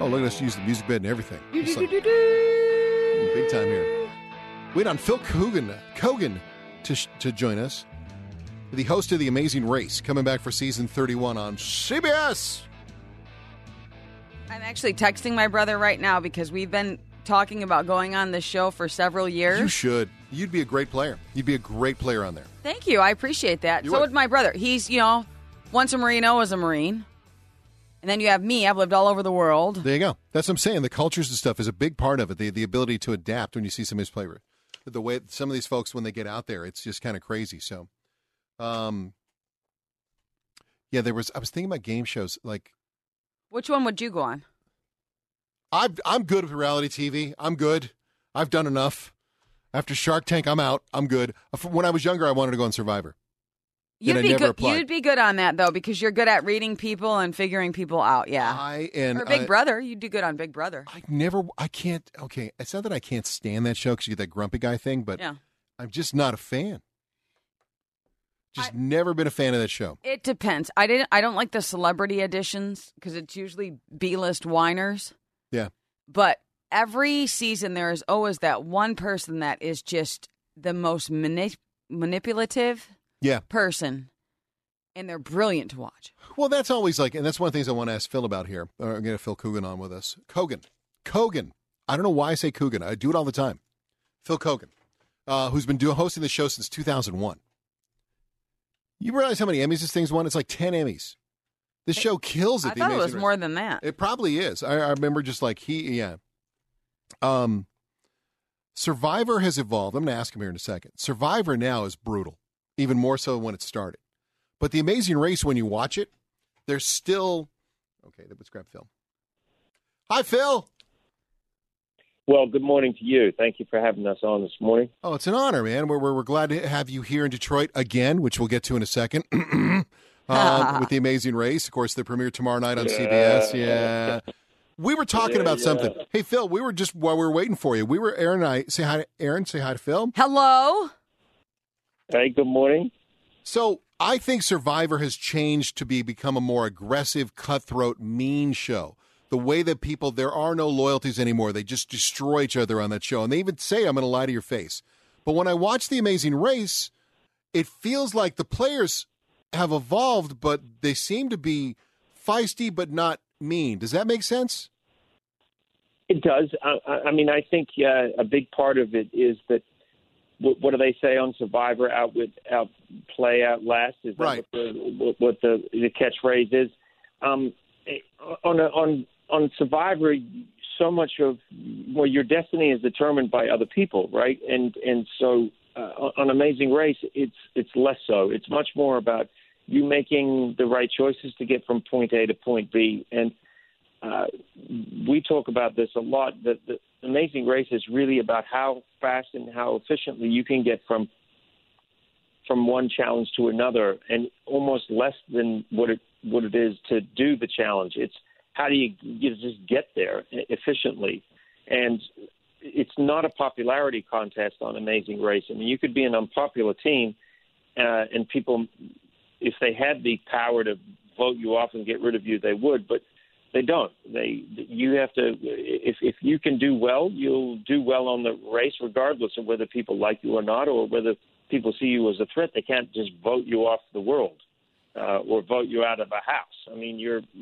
look at us use the music bed and everything. Big time here. Wait on Phil Kogan to join us. The host of The Amazing Race, coming back for season 31 on CBS. I'm actually texting my brother right now because we've been talking about going on this show for several years. You should. You'd be a great player. You'd be a great player on there. Thank you. I appreciate that. So would my brother. He's, once a Marine, always a Marine. And then you have me. I've lived all over the world. There you go. That's what I'm saying. The cultures and stuff is a big part of it. The ability to adapt when you see somebody's play. The way some of these folks, when they get out there, it's just kind of crazy. So, I was thinking about game shows. Like, which one would you go on? I'm good with reality TV. I'm good. I've done enough. After Shark Tank, I'm out. I'm good. When I was younger, I wanted to go on Survivor. You'd be good. You'd be good on that though, because you're good at reading people and figuring people out. Yeah. Or Big Brother. You'd do good on Big Brother. I can't. Okay, it's not that I can't stand that show because you get that grumpy guy thing, but yeah. I'm just not a fan. Never been a fan of that show. It depends. I don't like the celebrity editions because it's usually B-list whiners. Yeah. But every season there is always that one person that is just the most manipulative person, and they're brilliant to watch. Well, that's always and that's one of the things I want to ask Phil about here. I'm going to have Phil Kogan on with us. Kogan. I don't know why I say Kogan. I do it all the time. Phil Kogan, who's been hosting the show since 2001. You realize how many Emmys this thing's won? It's like 10 Emmys. This show kills it. I thought it was more than that. It probably is. I remember just Survivor has evolved. I'm going to ask him here in a second. Survivor now is brutal, even more so when it started. But The Amazing Race, when you watch it, there's still... Okay, let's grab Phil. Hi, Phil. Well, good morning to you. Thank you for having us on this morning. Oh, it's an honor, man. We're glad to have you here in Detroit again, which we'll get to in a second, with The Amazing Race. Of course, the premiere tomorrow night on CBS. Yeah. We were talking about something. Hey, Phil, we were just, while we were waiting for you, Aaron and I, say hi to Aaron, say hi to Phil. Hello. Hey, good morning. So I think Survivor has changed to become a more aggressive, cutthroat, mean show. The way that there are no loyalties anymore. They just destroy each other on that show. And they even say, I'm going to lie to your face. But when I watch The Amazing Race, it feels like the players have evolved, but they seem to be feisty but not mean. Does that make sense? It does. I mean, I think a big part of it is that, what do they say on Survivor? Outplay, outlast? Is that right? What the catchphrase is? On Survivor, so much of your destiny is determined by other people, right? And so on Amazing Race, it's less so. It's much more about you making the right choices to get from point A to point B. And we talk about this a lot. That the Amazing Race is really about how fast and how efficiently you can get from one challenge to another, and almost less than what it is to do the challenge. It's how do you just get there efficiently? And it's not a popularity contest on Amazing Race. I mean, you could be an unpopular team, and people, if they had the power to vote you off and get rid of you, they would, but they don't. You have to, if you can do well, you'll do well on the race, regardless of whether people like you or not, or whether people see you as a threat. They can't just vote you off the world or vote you out of a house. I mean,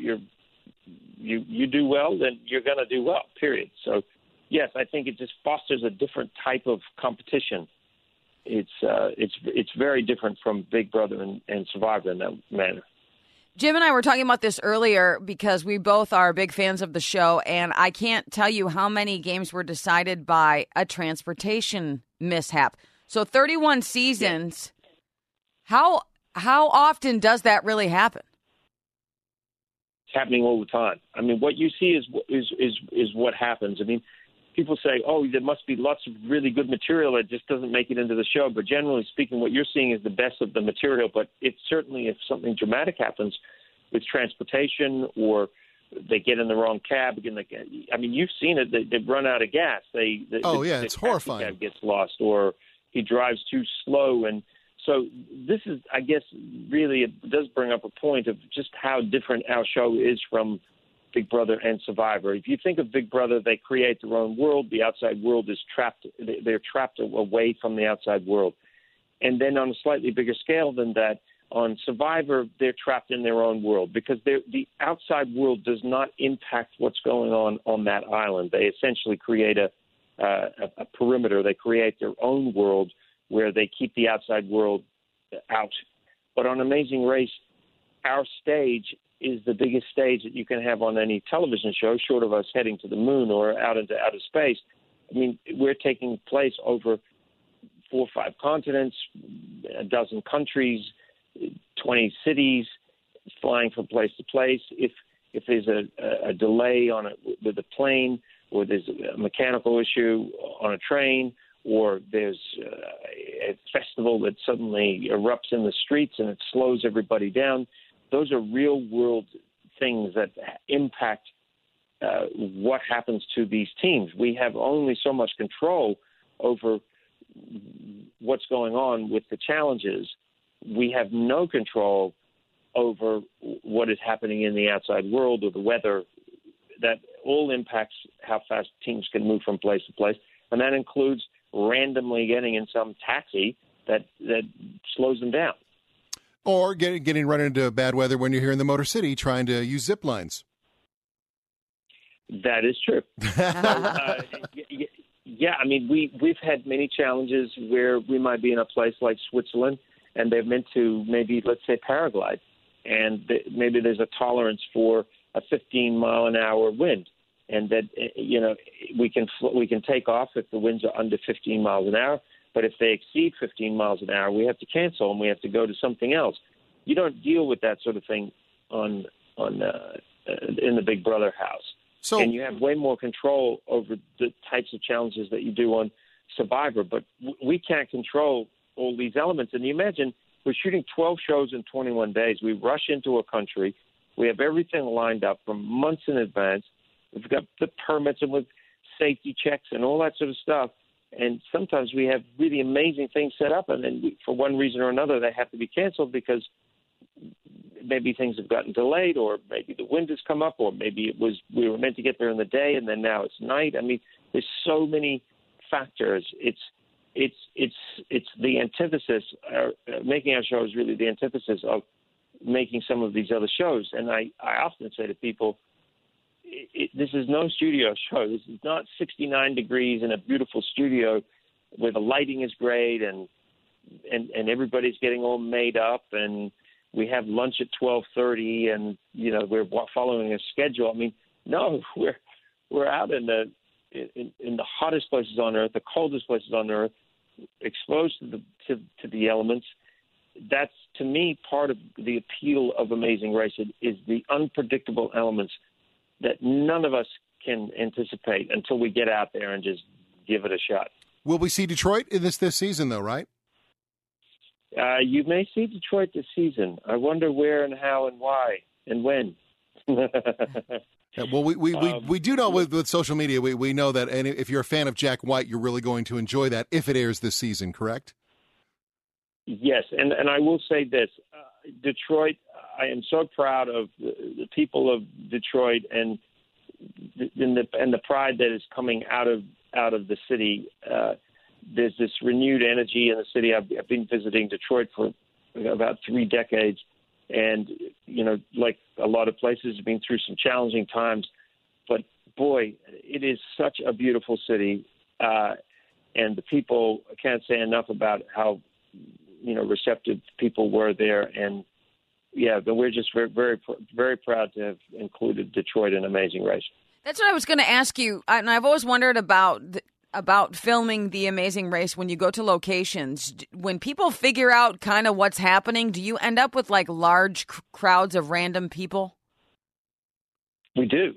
you do well, then you're going to do well, period. So, yes, I think it just fosters a different type of competition. It's very different from Big Brother and Survivor in that manner. Jim and I were talking about this earlier because we both are big fans of the show, and I can't tell you how many games were decided by a transportation mishap. So 31 seasons, how often does that really happen? It's happening all the time. I mean, what you see is what happens. I mean, people say, oh, there must be lots of really good material that just doesn't make it into the show. But generally speaking, what you're seeing is the best of the material. But it's certainly, if something dramatic happens with transportation, or they get in the wrong cab, I mean, you've seen it. They run out of gas. It's horrifying. Cab gets lost, or he drives too slow. And so this is, I guess, really, it does bring up a point of just how different our show is from Big Brother and Survivor. If you think of Big Brother, they create their own world. The outside world is trapped. They're trapped away from the outside world. And then on a slightly bigger scale than that, on Survivor, they're trapped in their own world because the outside world does not impact what's going on that island. They essentially create a perimeter. They create their own world where they keep the outside world out. But on Amazing Race, our stage is the biggest stage that you can have on any television show, short of us heading to the moon or out into outer space. I mean, we're taking place over 4 or 5 continents, a dozen countries, 20 cities, flying from place to place. If there's a delay with a plane, or there's a mechanical issue on a train, or there's a festival that suddenly erupts in the streets and it slows everybody down, those are real-world things that impact what happens to these teams. We have only so much control over what's going on with the challenges. We have no control over what is happening in the outside world or the weather. That all impacts how fast teams can move from place to place, and that includes randomly getting in some taxi that slows them down. Or getting run into bad weather when you're here in the Motor City trying to use zip lines. That is true. Yeah, I mean, we've had many challenges where we might be in a place like Switzerland, and they're meant to maybe, let's say, paraglide, and maybe there's a tolerance for a 15-mile-an-hour wind, and that we can take off if the winds are under 15 miles an hour. But if they exceed 15 miles an hour, we have to cancel and we have to go to something else. You don't deal with that sort of thing in the Big Brother house, and you have way more control over the types of challenges that you do on Survivor. But we can't control all these elements. And you imagine we're shooting 12 shows in 21 days. We rush into a country. We have everything lined up from months in advance. We've got the permits and with safety checks and all that sort of stuff. And sometimes we have really amazing things set up, and then for one reason or another, they have to be canceled because maybe things have gotten delayed, or maybe the wind has come up, or maybe we were meant to get there in the day and then now it's night. I mean, there's so many factors. It's the antithesis. Making our show is really the antithesis of making some of these other shows. And I often say to people, this is no studio show. This is not 69 degrees in a beautiful studio where the lighting is great and everybody's getting all made up and we have lunch at 12:30 and we're following a schedule. I mean, no, we're out in the hottest places on earth, the coldest places on earth, exposed to the elements. That's, to me, part of the appeal of Amazing Race is the unpredictable elements that none of us can anticipate until we get out there and just give it a shot. Will we see Detroit in this season, though, right? You may see Detroit this season. I wonder where and how and why and when. Well, we do know with social media, we know that, and if you're a fan of Jack White, you're really going to enjoy that if it airs this season, correct? Yes, and I will say this. Detroit, I am so proud of the people of Detroit and the pride that is coming out of the city. There's this renewed energy in the city. I've been visiting Detroit for about 3 decades, and like a lot of places, have been through some challenging times. But boy, it is such a beautiful city, and the people, I can't say enough about how receptive people were there. And yeah, but we're just very, very, very proud to have included Detroit in Amazing Race. That's what I was going to ask you, and I've always wondered about filming The Amazing Race when you go to locations. When people figure out kind of what's happening, do you end up with like large crowds of random people? We do.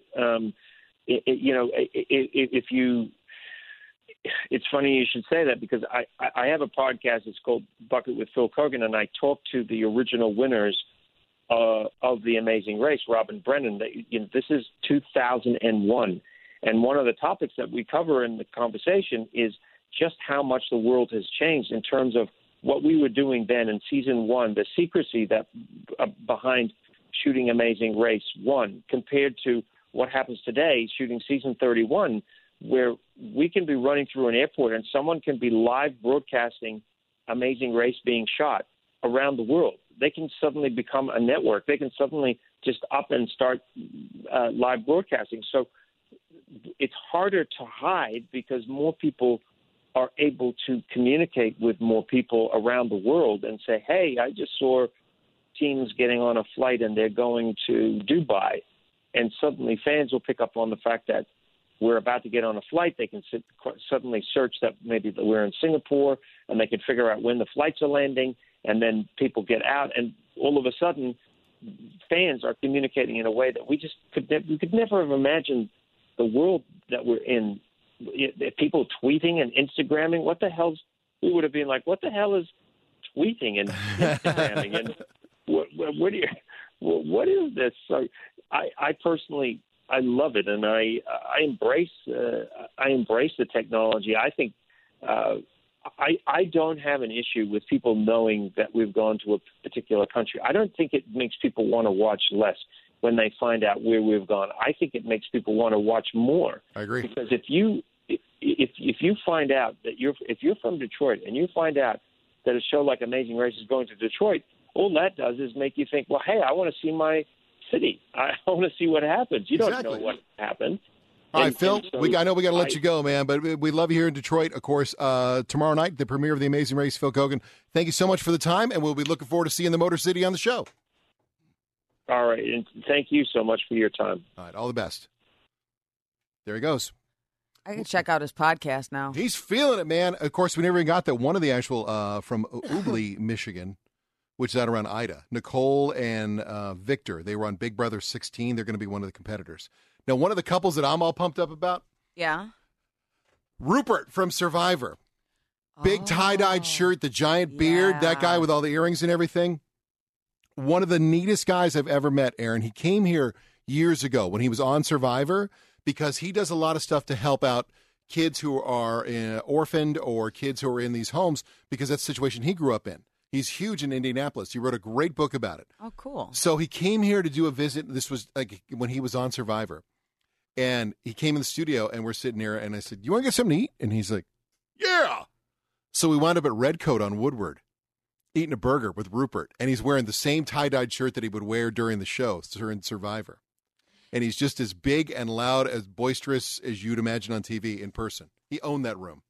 It's funny you should say that, because I have a podcast. It's called Bucket with Phil Kogan, and I talk to the original winners of The Amazing Race, Robin Brennan. This is 2001. And one of the topics that we cover in the conversation is just how much the world has changed in terms of what we were doing then in season 1, the secrecy that behind shooting Amazing Race 1 compared to what happens today, shooting season 31, where we can be running through an airport and someone can be live broadcasting Amazing Race being shot around the world. They can suddenly become a network. They can suddenly just up and start live broadcasting. So it's harder to hide because more people are able to communicate with more people around the world and say, hey, I just saw teams getting on a flight and they're going to Dubai. And suddenly fans will pick up on the fact that we're about to get on a flight. They can suddenly search that maybe we're in Singapore, and they can figure out when the flights are landing, and then people get out, and all of a sudden fans are communicating in a way that we could never have imagined the world that we're in. People tweeting and Instagramming, what the hell? We would have been like, what the hell is tweeting and Instagramming? And what is this? So I personally, I love it, and I embrace the technology. I think I don't have an issue with people knowing that we've gone to a particular country. I don't think it makes people want to watch less when they find out where we've gone. I think it makes people want to watch more. I agree. Because if you find out that if you're from Detroit and you find out that a show like Amazing Race is going to Detroit, all that does is make you think, well, hey, I want to see my city. I want to see what happens. You don't know what happened. All right, Phil, so I know we got to let you go, man, but we love you here in Detroit. Of course, tomorrow night, the premiere of The Amazing Race, Phil Keoghan. Thank you so much for the time, and we'll be looking forward to seeing the Motor City on the show. All right, and thank you so much for your time. All right, all the best. There he goes. I can check out his podcast now. He's feeling it, man. Of course, we never even got that. One of the actual from Ubly, Michigan, which is out around Ida. Nicole and Victor, they were on Big Brother 16. They're going to be one of the competitors. Now, one of the couples that I'm all pumped up about, Rupert from Survivor. Big tie-dyed shirt, the giant beard, that guy with all the earrings and everything. One of the neatest guys I've ever met, Aaron. He came here years ago when he was on Survivor because he does a lot of stuff to help out kids who are orphaned or kids who are in these homes because that's the situation he grew up in. He's huge in Indianapolis. He wrote a great book about it. Oh, cool. So he came here to do a visit. This was like when he was on Survivor. And he came in the studio, and we're sitting there, and I said, you want to get something to eat? And he's like, yeah. So we wound up at Red Coat on Woodward, eating a burger with Rupert. And he's wearing the same tie-dyed shirt that he would wear during the show, during Survivor. And he's just as big and loud, as boisterous as you'd imagine on TV in person. He owned that room.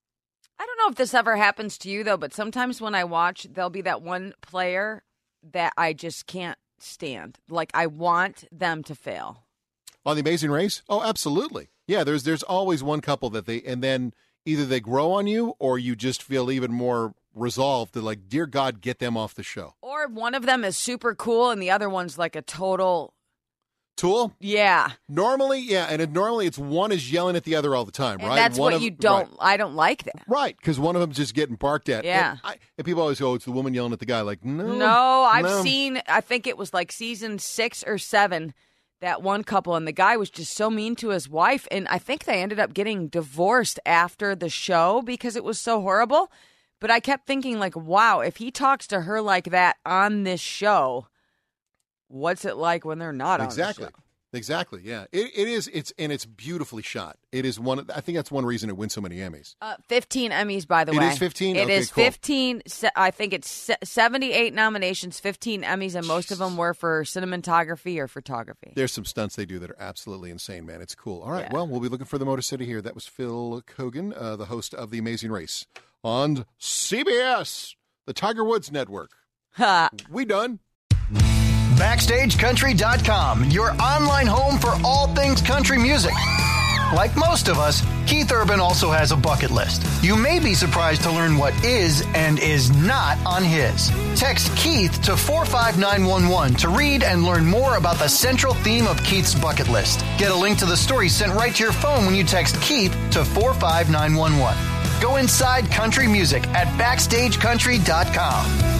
I don't know if this ever happens to you, though, but sometimes when I watch, there'll be that one player that I just can't stand. Like, I want them to fail. On The Amazing Race? Oh, absolutely. Yeah, there's always one couple that and then either they grow on you or you just feel even more resolved to, like, dear God, get them off the show. Or one of them is super cool and the other one's like a total... Tool? Yeah. Normally, yeah, and normally it's one is yelling at the other all the time, and right? That's what you don't, right. I don't like that. Right, because one of them's just getting barked at. Yeah. And people always go, it's the woman yelling at the guy. Like, no. I've seen, I think it was like season 6 or 7, that one couple, and the guy was just so mean to his wife, and I think they ended up getting divorced after the show because it was so horrible. But I kept thinking, like, wow, if he talks to her like that on this show, what's it like when they're not on the show? Exactly, yeah. It is, it's beautifully shot. It is I think that's one reason it wins so many Emmys. 15 Emmys, by the way. It is 15? It okay, is cool. 15, I think it's 78 nominations, 15 Emmys, and most of them were for cinematography or photography. There's some stunts they do that are absolutely insane, man. It's cool. All right, well, we'll be looking for the Motor City here. That was Phil Keoghan, the host of The Amazing Race on CBS, the Tiger Woods Network. We done. BackstageCountry.com, your online home for all things country music. Like most of us, Keith Urban also has a bucket list. You may be surprised to learn what is and is not on his. Text Keith to 45911 to read and learn more about the central theme of Keith's bucket list. Get a link to the story sent right to your phone when you text Keith to 45911. Go inside country music at BackstageCountry.com.